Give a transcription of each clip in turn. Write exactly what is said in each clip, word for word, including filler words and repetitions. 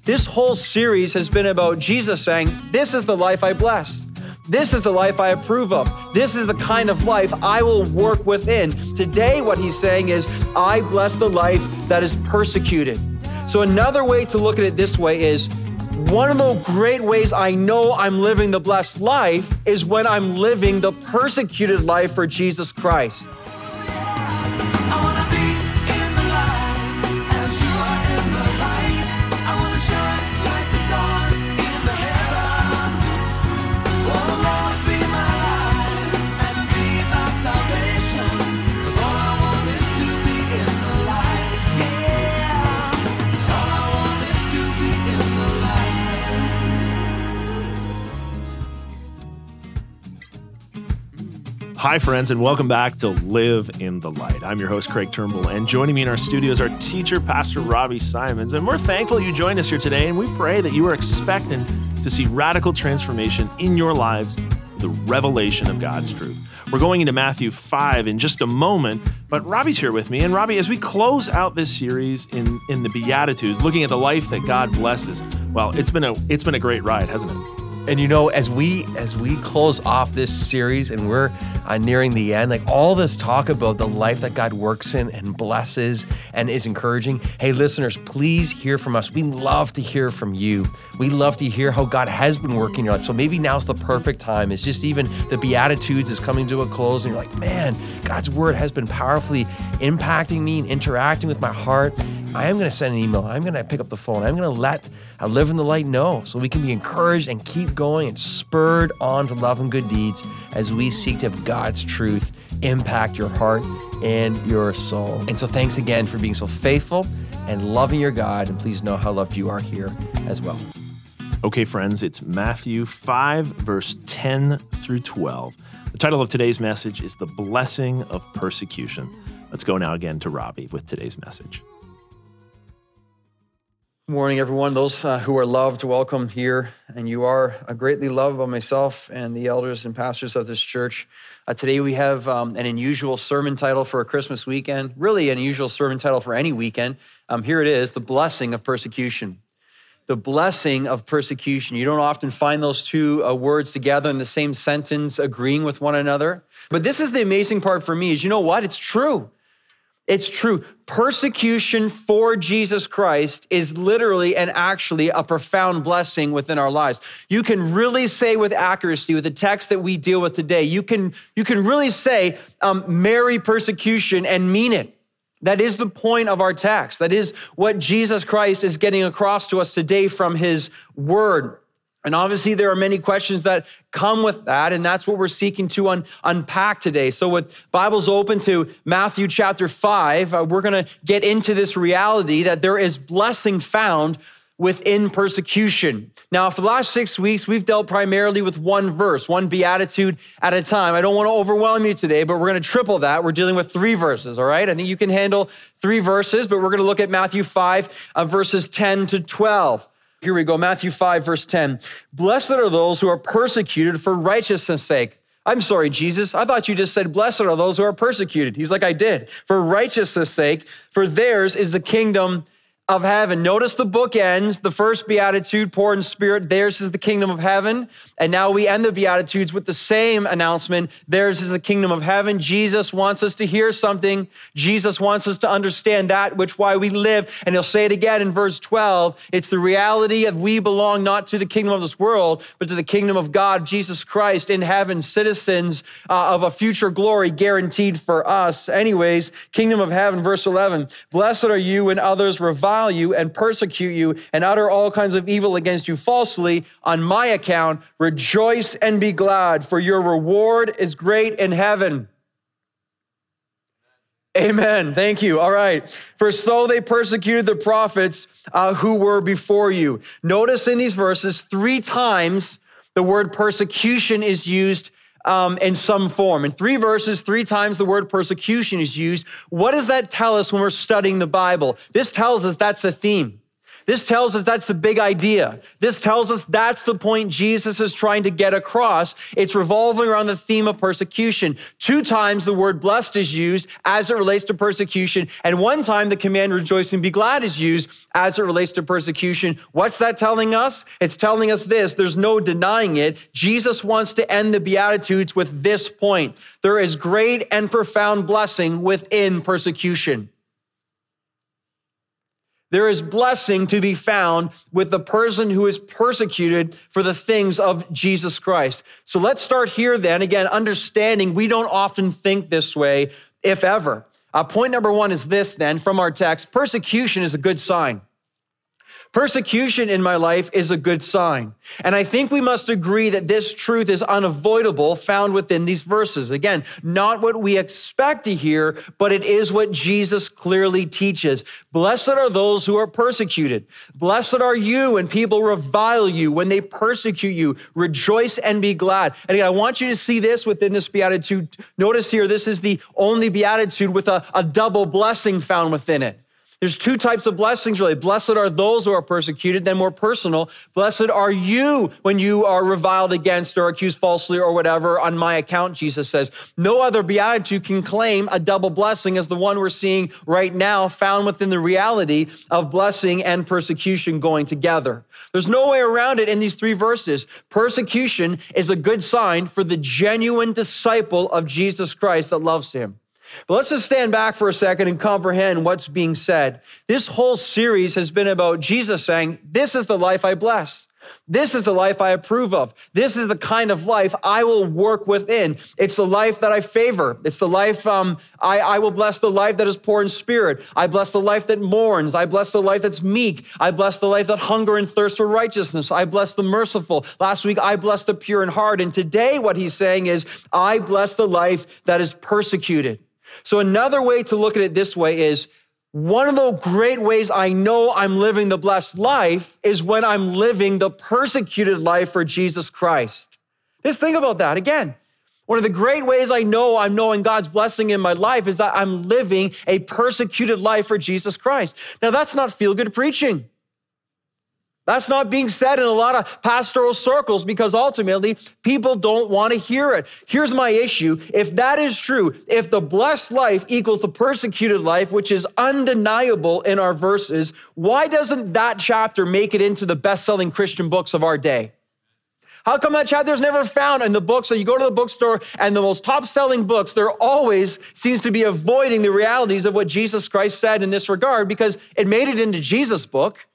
This whole series has been about Jesus saying, this is the life I bless. This is the life I approve of. This is the kind of life I will work within. Today, what he's saying is, I bless the life that is persecuted. So another way to look at it this way is, one of the great ways I know I'm living the blessed life is when I'm living the persecuted life for Jesus Christ. Hi, friends, and welcome back to Live in the Light. I'm your host, Craig Turnbull, and joining me in our studio is our teacher, Pastor Robbie Simons. And we're thankful you joined us here today, and we pray that you are expectant to see radical transformation in your lives, the revelation of God's truth. We're going into Matthew five in just a moment, but Robbie's here with me. And Robbie, as we close out this series in, in the Beatitudes, looking at the life that God blesses, well, it's been a it's been a great ride, hasn't it? And you know, as we as we close off this series and we're uh, nearing the end, like all this talk about the life that God works in and blesses and is encouraging. Hey, listeners, please hear from us. We love to hear from you. We love to hear how God has been working in your life. So maybe now's the perfect time. It's just even the Beatitudes is coming to a close and you're like, man, God's word has been powerfully impacting me and interacting with my heart. I am going to send an email. I'm going to pick up the phone. I'm going to let I Live in the Light know so we can be encouraged and keep going and spurred on to love and good deeds as we seek to have God's truth impact your heart and your soul. And so thanks again for being so faithful and loving your God. And please know how loved you are here as well. Okay, friends, it's Matthew five, verse ten through twelve. The title of today's message is The Blessing of Persecution. Let's go now again to Robbie with today's message. Good morning, everyone. Those uh, who are loved, welcome here. And you are uh, greatly loved by myself and the elders and pastors of this church. Uh, today we have um, an unusual sermon title for a Christmas weekend, really an unusual sermon title for any weekend. Um, here it is, The Blessing of Persecution. The blessing of persecution. You don't often find those two uh, words together in the same sentence, agreeing with one another. But this is the amazing part for me is, you know what? It's true. It's true. Persecution for Jesus Christ is literally and actually a profound blessing within our lives. You can really say with accuracy, with the text that we deal with today, you can, you can really say, um, marry persecution and mean it. That is the point of our text. That is what Jesus Christ is getting across to us today from his word. And obviously there are many questions that come with that, and that's what we're seeking to un- unpack today. So with Bibles open to Matthew chapter five, uh, we're gonna get into this reality that there is blessing found within persecution. Now, for the last six weeks, we've dealt primarily with one verse, one beatitude at a time. I don't wanna overwhelm you today, but we're gonna triple that. We're dealing with three verses, all right? I think you can handle three verses, but we're gonna look at Matthew five, uh, verses ten to twelve. Here we go, Matthew five, verse ten. Blessed are those who are persecuted for righteousness' sake. I'm sorry, Jesus. I thought you just said, blessed are those who are persecuted. He's like, I did. For righteousness' sake, for theirs is the kingdom of heaven. Notice the book ends. The first beatitude, poor in spirit, theirs is the kingdom of heaven. And now we end the beatitudes with the same announcement. Theirs is the kingdom of heaven. Jesus wants us to hear something. Jesus wants us to understand that which why we live. And he'll say it again in verse twelve. It's the reality of we belong not to the kingdom of this world, but to the kingdom of God, Jesus Christ in heaven, citizens uh, of a future glory guaranteed for us. Anyways, kingdom of heaven, verse eleven. Blessed are you when others revile you and persecute you and utter all kinds of evil against you falsely on my account. Rejoice and be glad, for your reward is great in heaven. Amen. Thank you. All right. For so they persecuted the prophets uh, who were before you. Notice in these verses, three times the word persecution is used Um, in some form. In three verses, three times the word persecution is used. What does that tell us when we're studying the Bible? This tells us that's the theme. This tells us that's the big idea. This tells us that's the point Jesus is trying to get across. It's revolving around the theme of persecution. Two times the word blessed is used as it relates to persecution, and one time the command rejoice and be glad is used as it relates to persecution. What's that telling us? It's telling us this. There's no denying it. Jesus wants to end the Beatitudes with this point. There is great and profound blessing within persecution. There is blessing to be found with the person who is persecuted for the things of Jesus Christ. So let's start here then. Again, understanding we don't often think this way, if ever. Uh, point number one is this then from our text. Persecution is a good sign. Persecution in my life is a good sign. And I think we must agree that this truth is unavoidable found within these verses. Again, not what we expect to hear, but it is what Jesus clearly teaches. Blessed are those who are persecuted. Blessed are you when people revile you, when they persecute you. Rejoice and be glad. And again, I want you to see this within this beatitude. Notice here, this is the only beatitude with a, a double blessing found within it. There's two types of blessings, really. Blessed are those who are persecuted, then more personal. Blessed are you when you are reviled against or accused falsely or whatever on my account, Jesus says. No other beatitude can claim a double blessing as the one we're seeing right now, found within the reality of blessing and persecution going together. There's no way around it in these three verses. Persecution is a good sign for the genuine disciple of Jesus Christ that loves him. But let's just stand back for a second and comprehend what's being said. This whole series has been about Jesus saying, this is the life I bless. This is the life I approve of. This is the kind of life I will work within. It's the life that I favor. It's the life, um, I, I will bless the life that is poor in spirit. I bless the life that mourns. I bless the life that's meek. I bless the life that hunger and thirst for righteousness. I bless the merciful. Last week, I blessed the pure in heart. And today, what he's saying is, I bless the life that is persecuted. So another way to look at it this way is, one of the great ways I know I'm living the blessed life is when I'm living the persecuted life for Jesus Christ. Just think about that again. One of the great ways I know I'm knowing God's blessing in my life is that I'm living a persecuted life for Jesus Christ. Now, that's not feel-good preaching. That's not being said in a lot of pastoral circles because ultimately people don't want to hear it. Here's my issue. If that is true, if the blessed life equals the persecuted life, which is undeniable in our verses, why doesn't that chapter make it into the best-selling Christian books of our day? How come that chapter is never found in the books? So you go to the bookstore and the most top-selling books, there always seems to be avoiding the realities of what Jesus Christ said in this regard because it made it into Jesus' book.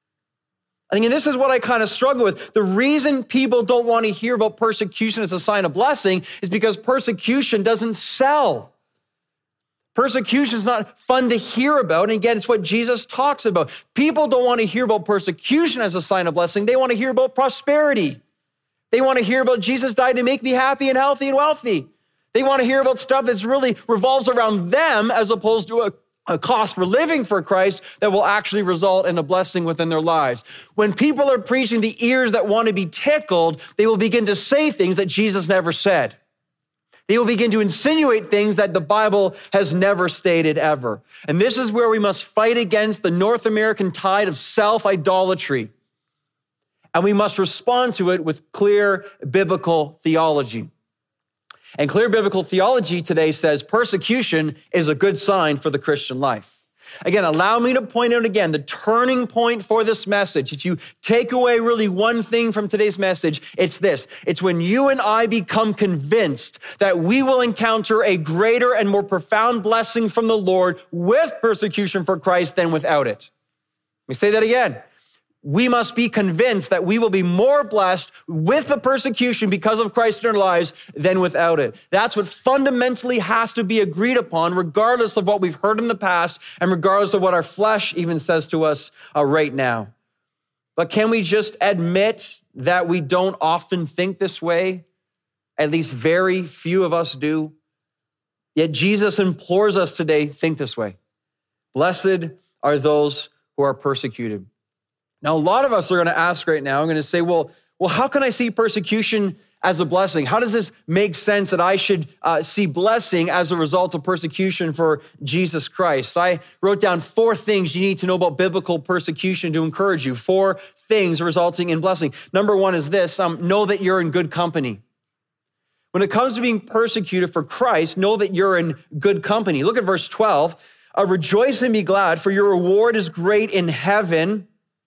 I mean, this is what I kind of struggle with. The reason people don't want to hear about persecution as a sign of blessing is because persecution doesn't sell. Persecution is not fun to hear about. And again, it's what Jesus talks about. People don't want to hear about persecution as a sign of blessing. They want to hear about prosperity. They want to hear about Jesus died to make me happy and healthy and wealthy. They want to hear about stuff that's really revolves around them as opposed to a a cost for living for Christ that will actually result in a blessing within their lives. When people are preaching the ears that want to be tickled, they will begin to say things that Jesus never said. They will begin to insinuate things that the Bible has never stated ever. And this is where we must fight against the North American tide of self-idolatry. And we must respond to it with clear biblical theology. And clear biblical theology today says persecution is a good sign for the Christian life. Again, allow me to point out again the turning point for this message. If you take away really one thing from today's message, it's this. It's when you and I become convinced that we will encounter a greater and more profound blessing from the Lord with persecution for Christ than without it. Let me say that again. We must be convinced that we will be more blessed with the persecution because of Christ in our lives than without it. That's what fundamentally has to be agreed upon, regardless of what we've heard in the past and regardless of what our flesh even says to us uh, right now. But can we just admit that we don't often think this way? At least very few of us do. Yet Jesus implores us today, think this way. Blessed are those who are persecuted. Now, a lot of us are going to ask right now, I'm going to say, well, well, how can I see persecution as a blessing? How does this make sense that I should uh, see blessing as a result of persecution for Jesus Christ? I wrote down four things you need to know about biblical persecution to encourage you. Four things resulting in blessing. Number one is this, um, know that you're in good company. When it comes to being persecuted for Christ, know that you're in good company. Look at verse twelve. Uh, Rejoice and be glad, for your reward is great in heaven.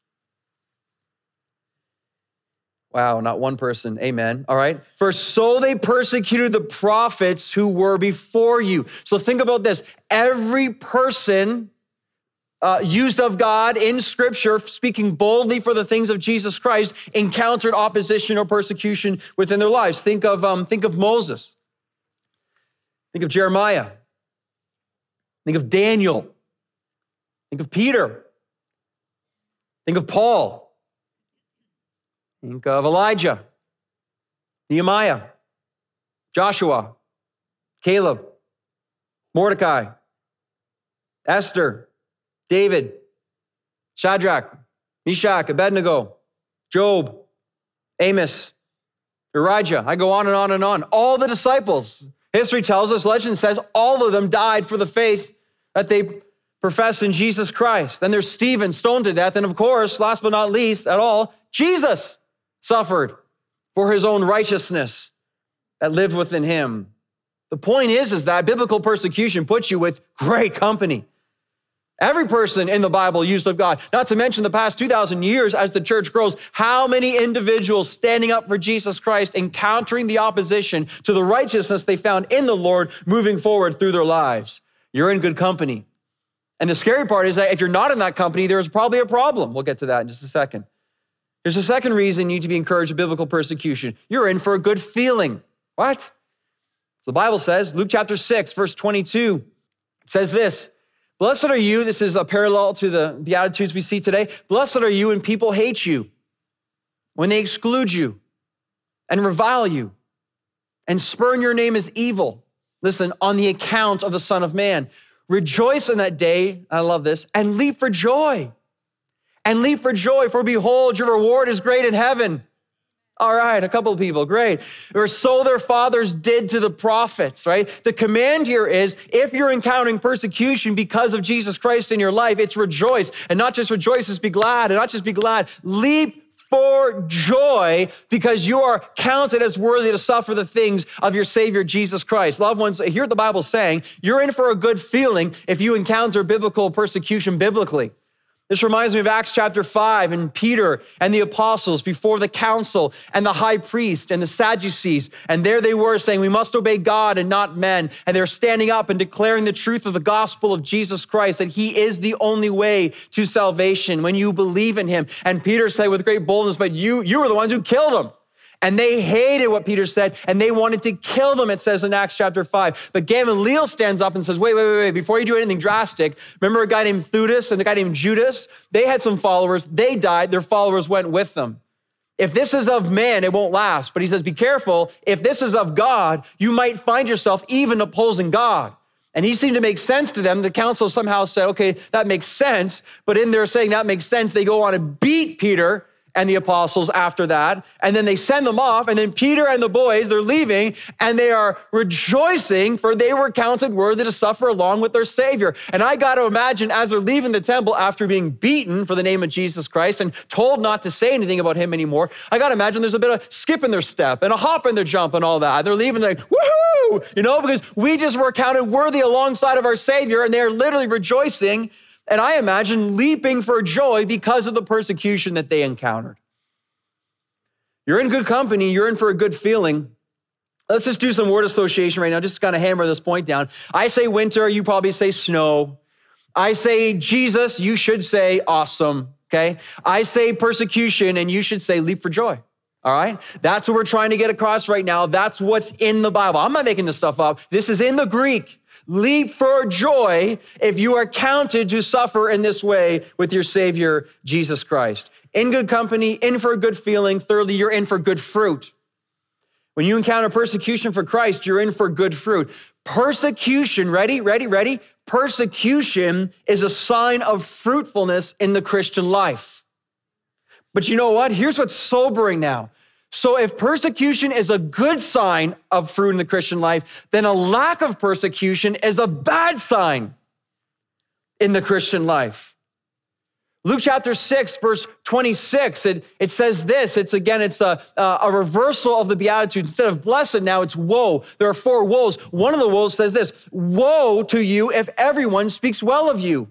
Wow, not one person. Amen. All right. For so they persecuted the prophets who were before you. So think about this. Every person uh, used of God in Scripture, speaking boldly for the things of Jesus Christ, encountered opposition or persecution within their lives. Think of, um, think of Moses. Think of Jeremiah. Think of Daniel. Think of Peter. Think of Paul. Think of Elijah, Nehemiah, Joshua, Caleb, Mordecai, Esther, David, Shadrach, Meshach, Abednego, Job, Amos, Elijah. I go on and on and on. All the disciples. History tells us, legend says, all of them died for the faith that they professed in Jesus Christ. Then there's Stephen, stoned to death. And of course, last but not least at all, Jesus suffered for his own righteousness that lived within him. The point is, is that biblical persecution puts you with great company. Every person in the Bible used of God, not to mention the past two thousand years as the church grows, how many individuals standing up for Jesus Christ, encountering the opposition to the righteousness they found in the Lord, moving forward through their lives. You're in good company. And the scary part is that if you're not in that company, there's probably a problem. We'll get to that in just a second. There's a second reason you need to be encouraged with biblical persecution. You're in for a good feeling. What? So the Bible says, Luke chapter six, verse twenty-two, it says this, blessed are you, this is a parallel to the Beatitudes we see today. Blessed are you when people hate you, when they exclude you and revile you and spurn your name as evil. Listen, on the account of the Son of Man. Rejoice in that day, I love this, and leap for joy. And leap for joy, for behold, your reward is great in heaven. All right, a couple of people, great. Or so their fathers did to the prophets, right? The command here is, if you're encountering persecution because of Jesus Christ in your life, it's rejoice. And not just rejoice, it's be glad. And not just be glad, leap for joy because you are counted as worthy to suffer the things of your Savior, Jesus Christ. Loved ones, hear the Bible saying, you're in for a good feeling if you encounter biblical persecution biblically. This reminds me of Acts chapter five and Peter and the apostles before the council and the high priest and the Sadducees. And there they were saying, we must obey God and not men. And they're standing up and declaring the truth of the gospel of Jesus Christ, that he is the only way to salvation when you believe in him. And Peter said with great boldness, but you, you were the ones who killed him. And they hated what Peter said, and they wanted to kill them, it says in Acts chapter five. But Gamaliel stands up and says, wait, wait, wait, wait, before you do anything drastic, remember a guy named Theudas and a guy named Judas? They had some followers. They died. Their followers went with them. If this is of man, it won't last. But he says, be careful. If this is of God, you might find yourself even opposing God. And he seemed to make sense to them. The council somehow said, okay, that makes sense. But in their saying that makes sense, they go on and beat Peter and the apostles after that. And then they send them off. And then Peter and the boys, they're leaving and they are rejoicing for they were counted worthy to suffer along with their Savior. And I got to imagine as they're leaving the temple after being beaten for the name of Jesus Christ and told not to say anything about him anymore, I got to imagine there's a bit of skip in their step and a hop in their jump and all that. They're leaving like, woohoo, you know, because we just were counted worthy alongside of our Savior and they're literally rejoicing. And I imagine leaping for joy because of the persecution that they encountered. You're in good company. You're in for a good feeling. Let's just do some word association right now, just to kind of hammer this point down. I say winter, you probably say snow. I say Jesus, you should say awesome, okay? I say persecution, and you should say leap for joy, all right? That's what we're trying to get across right now. That's what's in the Bible. I'm not making this stuff up. This is in the Greek. Leap for joy if you are counted to suffer in this way with your Savior, Jesus Christ. In good company, in for a good feeling. Thirdly, you're in for good fruit. When you encounter persecution for Christ, you're in for good fruit. Persecution, ready, ready, ready? Persecution is a sign of fruitfulness in the Christian life. But you know what? Here's what's sobering now. So if persecution is a good sign of fruit in the Christian life, then a lack of persecution is a bad sign in the Christian life. Luke chapter six, verse twenty-six, it, it says this. It's again, it's a, a reversal of the Beatitudes. Instead of blessed, now it's woe. There are four woes. One of the woes says this: woe to you if everyone speaks well of you.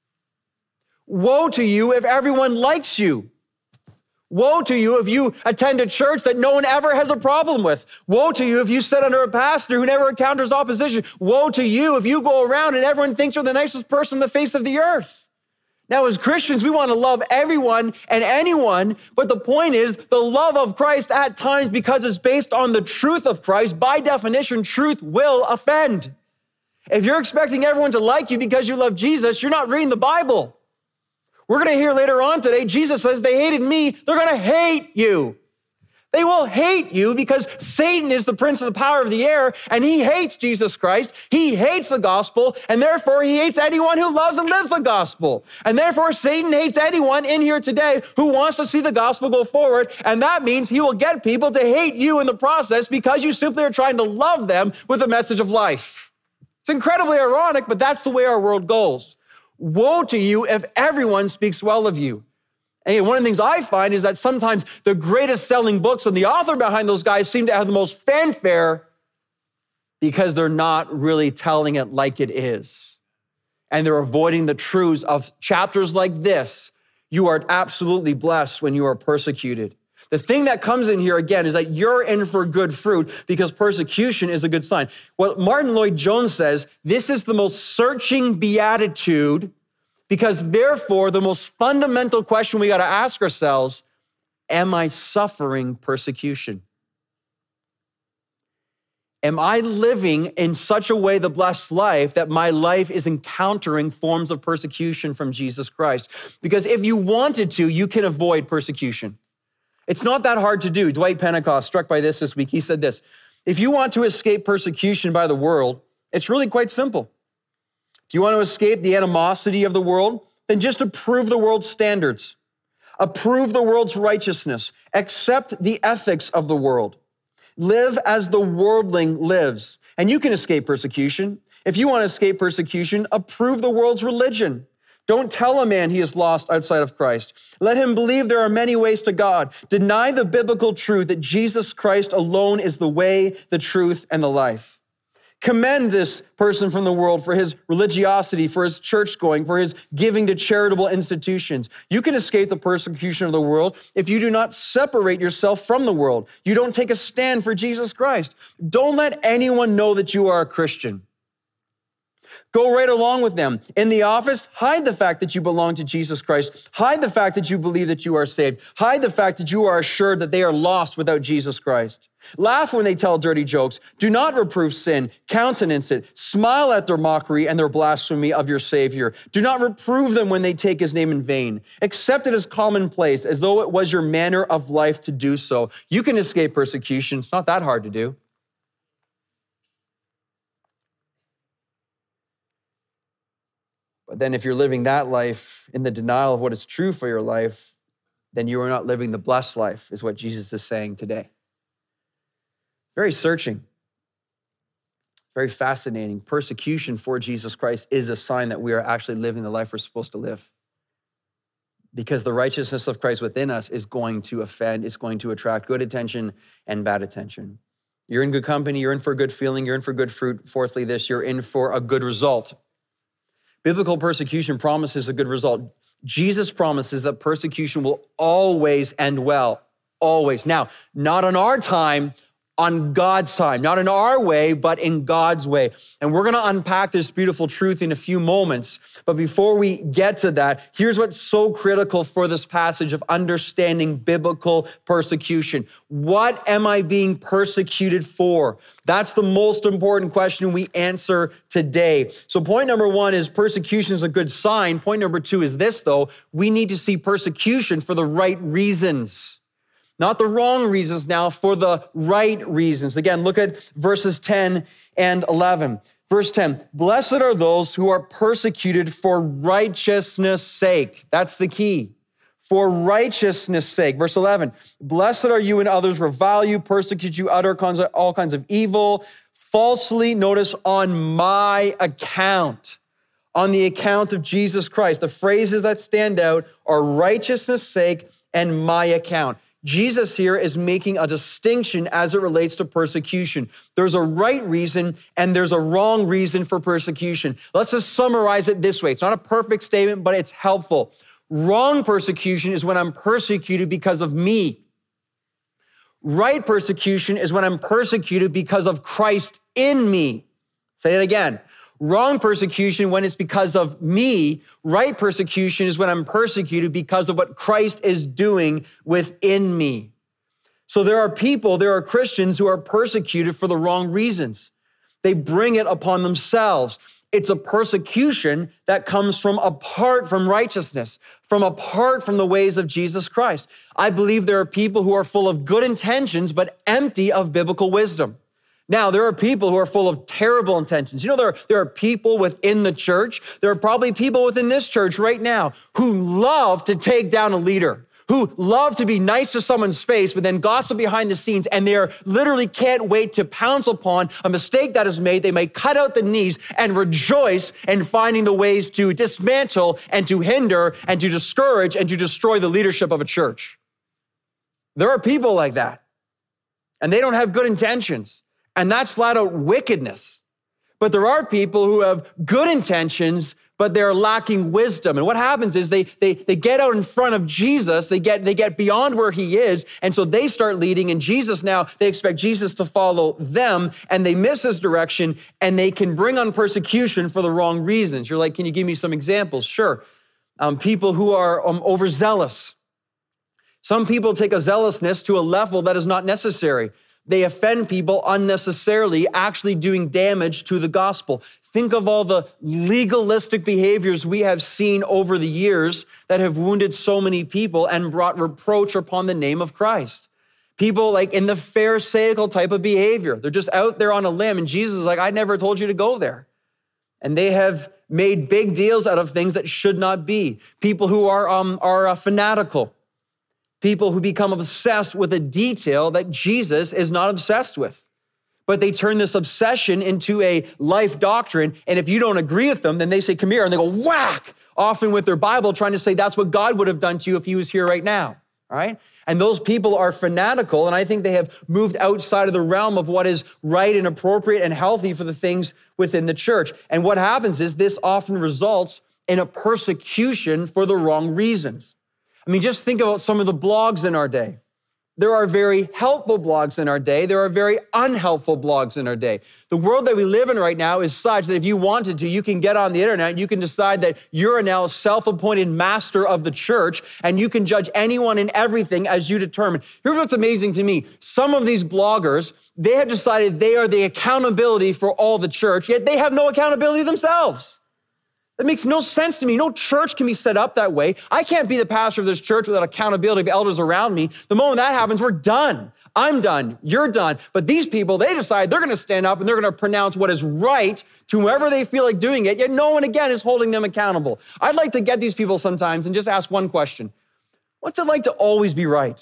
Woe to you if everyone likes you. Woe to you if you attend a church that no one ever has a problem with. Woe to you if you sit under a pastor who never encounters opposition. Woe to you if you go around and everyone thinks you're the nicest person on the face of the earth. Now, as Christians, we want to love everyone and anyone, but the point is the love of Christ at times, because it's based on the truth of Christ, by definition, truth will offend. If you're expecting everyone to like you because you love Jesus, you're not reading the Bible. We're going to hear later on today, Jesus says, they hated me, they're going to hate you. They will hate you because Satan is the prince of the power of the air, and he hates Jesus Christ. He hates the gospel, and therefore he hates anyone who loves and lives the gospel. And therefore Satan hates anyone in here today who wants to see the gospel go forward, and that means he will get people to hate you in the process because you simply are trying to love them with a message of life. It's incredibly ironic, but that's the way our world goes. Woe to you if everyone speaks well of you. And one of the things I find is that sometimes the greatest selling books and the author behind those guys seem to have the most fanfare because they're not really telling it like it is. And they're avoiding the truths of chapters like this. You are absolutely blessed when you are persecuted. The thing that comes in here again is that you're in for good fruit because persecution is a good sign. What Martin Lloyd-Jones says, this is the most searching beatitude, because therefore, the most fundamental question we got to ask ourselves, am I suffering persecution? Am I living in such a way the blessed life that my life is encountering forms of persecution from Jesus Christ? Because if you wanted to, you can avoid persecution. It's not that hard to do. Dwight Pentecost, struck by this this week, he said this: if you want to escape persecution by the world, it's really quite simple. If you want to escape the animosity of the world, then just approve the world's standards. Approve the world's righteousness. Accept the ethics of the world. Live as the worldling lives. And you can escape persecution. If you want to escape persecution, approve the world's religion. Don't tell a man he is lost outside of Christ. Let him believe there are many ways to God. Deny the biblical truth that Jesus Christ alone is the way, the truth, and the life. Commend this person from the world for his religiosity, for his church going, for his giving to charitable institutions. You can escape the persecution of the world if you do not separate yourself from the world. You don't take a stand for Jesus Christ. Don't let anyone know that you are a Christian. Go right along with them. In the office, hide the fact that you belong to Jesus Christ. Hide the fact that you believe that you are saved. Hide the fact that you are assured that they are lost without Jesus Christ. Laugh when they tell dirty jokes. Do not reprove sin. Countenance it. Smile at their mockery and their blasphemy of your Savior. Do not reprove them when they take his name in vain. Accept it as commonplace, as though it was your manner of life to do so. You can escape persecution. It's not that hard to do. But then if you're living that life in the denial of what is true for your life, then you are not living the blessed life, is what Jesus is saying today. Very searching, very fascinating. Persecution for Jesus Christ is a sign that we are actually living the life we're supposed to live. Because the righteousness of Christ within us is going to offend, it's going to attract good attention and bad attention. You're in good company, you're in for a good feeling, you're in for good fruit. Fourthly, this, you're in for a good result. Biblical persecution promises a good result. Jesus promises that persecution will always end well, always. Now, not on our time, on God's time, not in our way, but in God's way. And we're going to unpack this beautiful truth in a few moments. But before we get to that, here's what's so critical for this passage of understanding biblical persecution. What am I being persecuted for? That's the most important question we answer today. So point number one is persecution is a good sign. Point number two is this, though. We need to see persecution for the right reasons. Not the wrong reasons now, for the right reasons. Again, look at verses ten and eleven. Verse ten, blessed are those who are persecuted for righteousness' sake. That's the key. for righteousness' sake. Verse eleven, blessed are you when others revile you, persecute you, utter all kinds of evil, falsely, notice, on my account, on the account of Jesus Christ. The phrases that stand out are righteousness' sake and my account. Jesus here is making a distinction as it relates to persecution. There's a right reason and there's a wrong reason for persecution. Let's just summarize it this way. It's not a perfect statement, but it's helpful. Wrong persecution is when I'm persecuted because of me. Right persecution is when I'm persecuted because of Christ in me. Say it again. Wrong persecution when it's because of me. Right persecution is when I'm persecuted because of what Christ is doing within me. So there are people, there are Christians who are persecuted for the wrong reasons. They bring it upon themselves. It's a persecution that comes from apart from righteousness, from apart from the ways of Jesus Christ. I believe there are people who are full of good intentions, but empty of biblical wisdom. Now, there are people who are full of terrible intentions. You know, there are, there are people within the church. There are probably people within this church right now who love to take down a leader, who love to be nice to someone's face, but then gossip behind the scenes, and they are literally can't wait to pounce upon a mistake that is made. They may cut out the knees and rejoice in finding the ways to dismantle and to hinder and to discourage and to destroy the leadership of a church. There are people like that, and they don't have good intentions. And that's flat out wickedness. But there are people who have good intentions, but they're lacking wisdom. And what happens is they, they, they get out in front of Jesus, they get, they get beyond where he is, and so they start leading, and Jesus now, they expect Jesus to follow them, and they miss his direction, and they can bring on persecution for the wrong reasons. You're like, can you give me some examples? Sure. Um, people who are um, overzealous. Some people take a zealousness to a level that is not necessary. They offend people unnecessarily, actually doing damage to the gospel. Think of all the legalistic behaviors we have seen over the years that have wounded so many people and brought reproach upon the name of Christ. People like in the Pharisaical type of behavior. They're just out there on a limb, and Jesus is like, I never told you to go there. And they have made big deals out of things that should not be. People who are, um, are uh, fanatical. People who become obsessed with a detail that Jesus is not obsessed with. But they turn this obsession into a life doctrine. And if you don't agree with them, then they say, come here. And they go whack, often with their Bible, trying to say that's what God would have done to you if he was here right now. All right. And those people are fanatical. And I think they have moved outside of the realm of what is right and appropriate and healthy for the things within the church. And what happens is this often results in a persecution for the wrong reasons. I mean, just think about some of the blogs in our day. There are very helpful blogs in our day. There are very unhelpful blogs in our day. The world that we live in right now is such that if you wanted to, you can get on the internet and you can decide that you're now a self-appointed master of the church and you can judge anyone and everything as you determine. Here's what's amazing to me. Some of these bloggers, they have decided they are the accountability for all the church, yet they have no accountability themselves. That makes no sense to me. No church can be set up that way. I can't be the pastor of this church without accountability of elders around me. The moment that happens, we're done. I'm done. You're done. But these people, they decide they're going to stand up and they're going to pronounce what is right to whoever they feel like doing it, yet no one, again, is holding them accountable. I'd like to get these people sometimes and just ask one question. What's it like to always be right?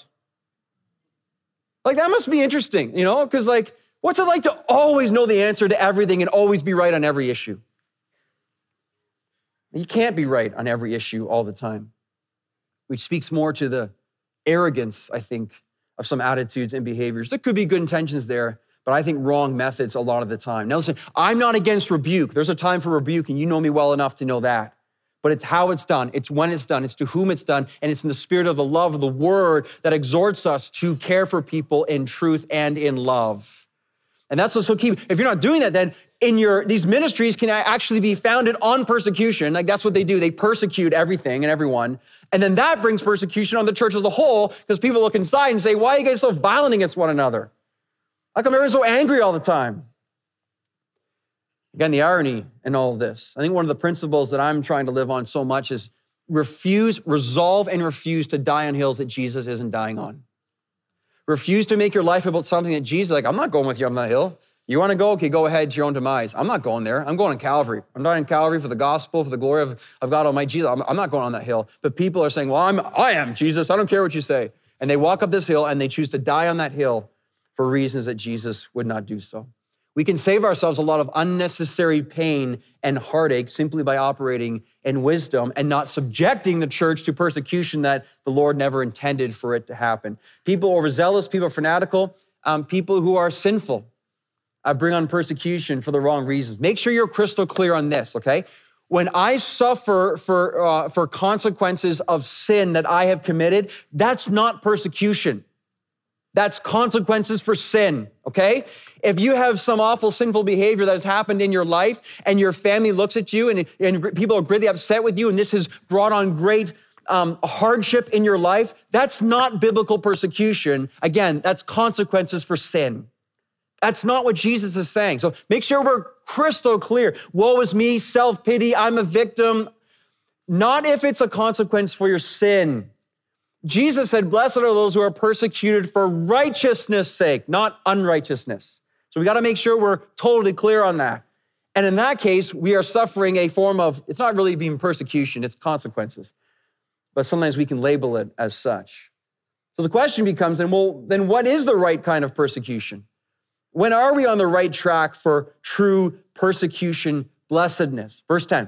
Like, that must be interesting, you know? Because, like, what's it like to always know the answer to everything and always be right on every issue? You can't be right on every issue all the time, which speaks more to the arrogance, I think, of some attitudes and behaviors. There could be good intentions there, but I think wrong methods a lot of the time. Now listen, I'm not against rebuke. There's a time for rebuke, and you know me well enough to know that. But it's how it's done, it's when it's done, it's to whom it's done, and it's in the spirit of the love of the word that exhorts us to care for people in truth and in love. And that's what's so key. If you're not doing that, then in your, these ministries can actually be founded on persecution. Like, that's what they do. They persecute everything and everyone. And then that brings persecution on the church as a whole, because people look inside and say, why are you guys so violent against one another? How come everyone's so angry all the time? Again, the irony in all of this. I think one of the principles that I'm trying to live on so much is refuse, resolve and refuse to die on hills that Jesus isn't dying on. Refuse to make your life about something that Jesus, like, I'm not going with you on that hill. You want to go? Okay, go ahead to your own demise. I'm not going there. I'm going on Calvary. I'm not in Calvary for the gospel, for the glory of, of God Almighty Jesus. I'm, I'm not going on that hill. But people are saying, well, I'm, I am Jesus. I don't care what you say. And they walk up this hill and they choose to die on that hill for reasons that Jesus would not do so. We can save ourselves a lot of unnecessary pain and heartache simply by operating in wisdom and not subjecting the church to persecution that the Lord never intended for it to happen. People overzealous, people fanatical, um, people who are sinful uh, bring on persecution for the wrong reasons. Make sure you're crystal clear on this, okay? When I suffer for, uh, for consequences of sin that I have committed, that's not persecution. That's consequences for sin, okay? If you have some awful sinful behavior that has happened in your life and your family looks at you and, and people are greatly upset with you and this has brought on great um, hardship in your life, that's not biblical persecution. Again, that's consequences for sin. That's not what Jesus is saying. So make sure we're crystal clear. Woe is me, self-pity, I'm a victim. Not if it's a consequence for your sin. Jesus said, blessed are those who are persecuted for righteousness' sake, not unrighteousness. So we got to make sure we're totally clear on that. And in that case, we are suffering a form of, it's not really even persecution, it's consequences. But sometimes we can label it as such. So the question becomes then, well, then what is the right kind of persecution? When are we on the right track for true persecution blessedness? Verse ten,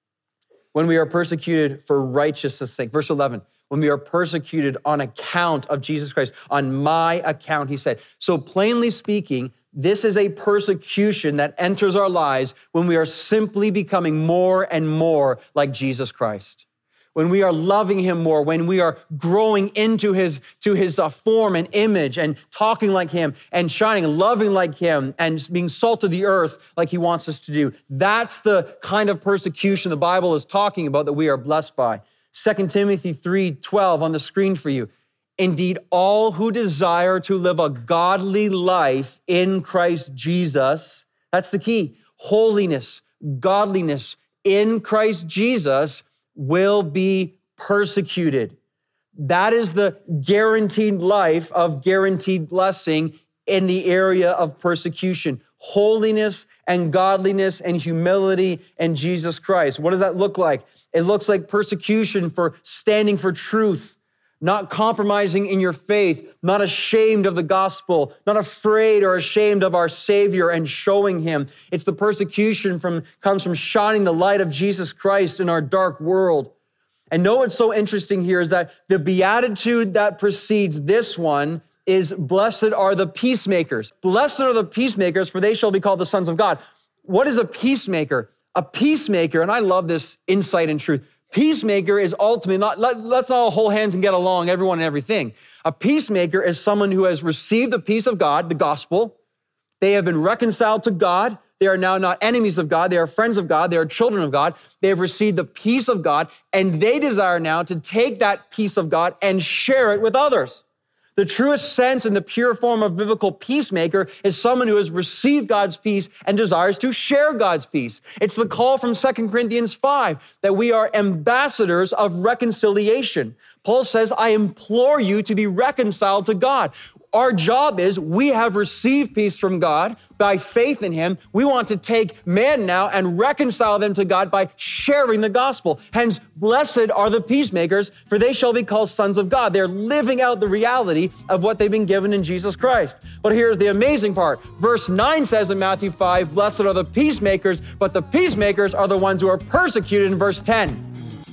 when we are persecuted for righteousness' sake. Verse eleven, when we are persecuted on account of Jesus Christ, on my account, he said. So plainly speaking, this is a persecution that enters our lives when we are simply becoming more and more like Jesus Christ. When we are loving him more, when we are growing into his, to his uh, form and image and talking like him and shining, loving like him and being salt of the earth like he wants us to do. That's the kind of persecution the Bible is talking about that we are blessed by. Second Timothy three twelve on the screen for you. Indeed, all who desire to live a godly life in Christ Jesus, that's the key, holiness, godliness in Christ Jesus will be persecuted. That is the guaranteed life of guaranteed blessing in the area of persecution. Holiness and godliness and humility in Jesus Christ. What does that look like? It looks like persecution for standing for truth, not compromising in your faith, not ashamed of the gospel, not afraid or ashamed of our Savior and showing him. It's the persecution from comes from shining the light of Jesus Christ in our dark world. And know what's so interesting here is that the beatitude that precedes this one is blessed are the peacemakers. Blessed are the peacemakers, for they shall be called the sons of God. What is a peacemaker? A peacemaker, and I love this insight and truth. Peacemaker is ultimately not, let, let's not all hold hands and get along, everyone and everything. A peacemaker is someone who has received the peace of God, the gospel. They have been reconciled to God. They are now not enemies of God. They are friends of God. They are children of God. They have received the peace of God, and they desire now to take that peace of God and share it with others. The truest sense and the pure form of biblical peacemaker is someone who has received God's peace and desires to share God's peace. It's the call from Second Corinthians five that we are ambassadors of reconciliation. Paul says, I implore you to be reconciled to God. Our job is we have received peace from God by faith in him. We want to take man now and reconcile them to God by sharing the gospel. Hence, blessed are the peacemakers, for they shall be called sons of God. They're living out the reality of what they've been given in Jesus Christ. But here's the amazing part. Verse nine says in Matthew five, blessed are the peacemakers, but the peacemakers are the ones who are persecuted in verse ten.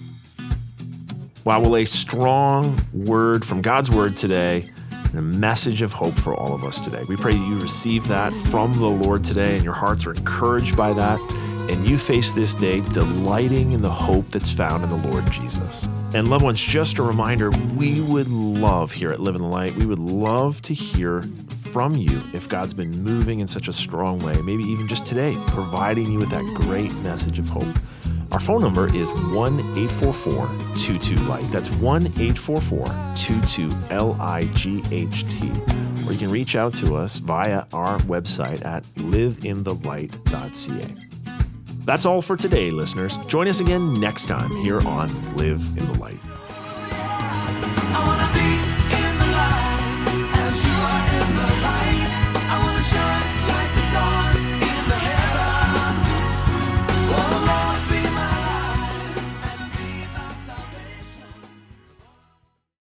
Wow, well, a strong word from God's word today, and a message of hope for all of us today. We pray that you receive that from the Lord today and your hearts are encouraged by that, and you face this day delighting in the hope that's found in the Lord Jesus. And loved ones, just a reminder, we would love here at Live in the Light, we would love to hear from you if God's been moving in such a strong way, maybe even just today, providing you with that great message of hope. Our phone number is one eight four four two two light. That's one eight four four two two L I G H T. Or you can reach out to us via our website at live in the light dot c a. That's all for today, listeners. Join us again next time here on Live in the Light.